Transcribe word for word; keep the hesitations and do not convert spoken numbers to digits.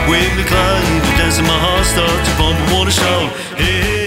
Wiggly Clyde, dancing my heart starts to pump and wanna shout. Hey, hey.